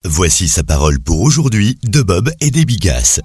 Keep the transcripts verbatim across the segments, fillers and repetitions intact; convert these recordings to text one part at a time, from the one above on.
Voici sa parole pour aujourd'hui de Bob et des Bigasses.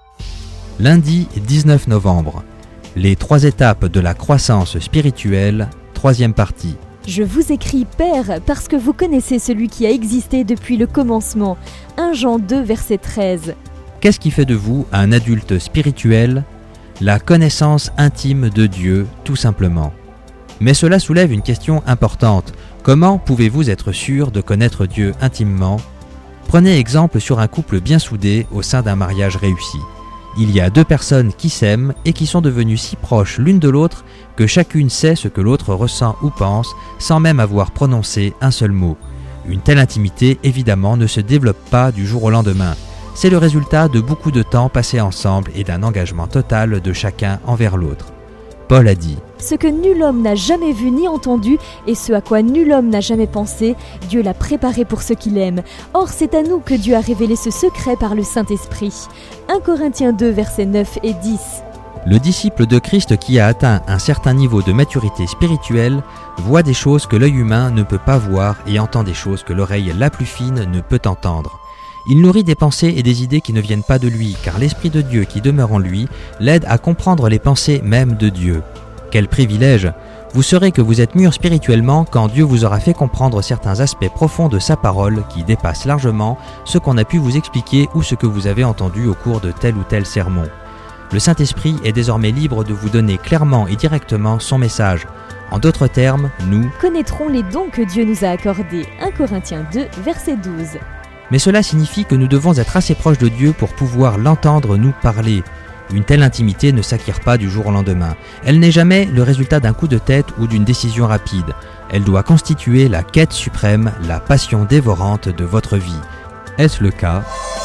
Lundi dix-neuf novembre. Les trois étapes de la croissance spirituelle, troisième partie. Je vous écris, Père, parce que vous connaissez celui qui a existé depuis le commencement. premier Jean deux, verset treize. Qu'est-ce qui fait de vous un adulte spirituel ? La connaissance intime de Dieu, tout simplement. Mais cela soulève une question importante. Comment pouvez-vous être sûr de connaître Dieu intimement ? Prenez exemple sur un couple bien soudé au sein d'un mariage réussi. Il y a deux personnes qui s'aiment et qui sont devenues si proches l'une de l'autre que chacune sait ce que l'autre ressent ou pense sans même avoir prononcé un seul mot. Une telle intimité, évidemment, ne se développe pas du jour au lendemain. C'est le résultat de beaucoup de temps passé ensemble et d'un engagement total de chacun envers l'autre. Paul a dit « Ce que nul homme n'a jamais vu ni entendu, et ce à quoi nul homme n'a jamais pensé, Dieu l'a préparé pour ceux qui l'aiment. Or c'est à nous que Dieu a révélé ce secret par le Saint-Esprit. » premier Corinthiens deux, versets neuf et dix. Le disciple de Christ qui a atteint un certain niveau de maturité spirituelle voit des choses que l'œil humain ne peut pas voir et entend des choses que l'oreille la plus fine ne peut entendre. Il nourrit des pensées et des idées qui ne viennent pas de lui, car l'Esprit de Dieu qui demeure en lui l'aide à comprendre les pensées même de Dieu. Quel privilège! Vous saurez que vous êtes mûr spirituellement quand Dieu vous aura fait comprendre certains aspects profonds de sa parole qui dépassent largement ce qu'on a pu vous expliquer ou ce que vous avez entendu au cours de tel ou tel sermon. Le Saint-Esprit est désormais libre de vous donner clairement et directement son message. En d'autres termes, nous connaîtrons les dons que Dieu nous a accordés. premier Corinthiens deux, verset douze. Mais cela signifie que nous devons être assez proches de Dieu pour pouvoir l'entendre nous parler. Une telle intimité ne s'acquiert pas du jour au lendemain. Elle n'est jamais le résultat d'un coup de tête ou d'une décision rapide. Elle doit constituer la quête suprême, la passion dévorante de votre vie. Est-ce le cas ?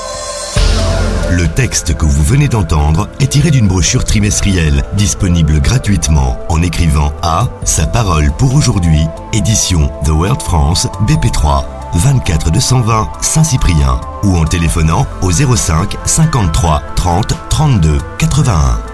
Le texte que vous venez d'entendre est tiré d'une brochure trimestrielle disponible gratuitement en écrivant à Sa parole pour aujourd'hui, édition The World France, B P trois, vingt-quatre deux cent vingt Saint-Cyprien ou en téléphonant au zéro cinq cinquante-trois trente trente-deux quatre-vingt-un.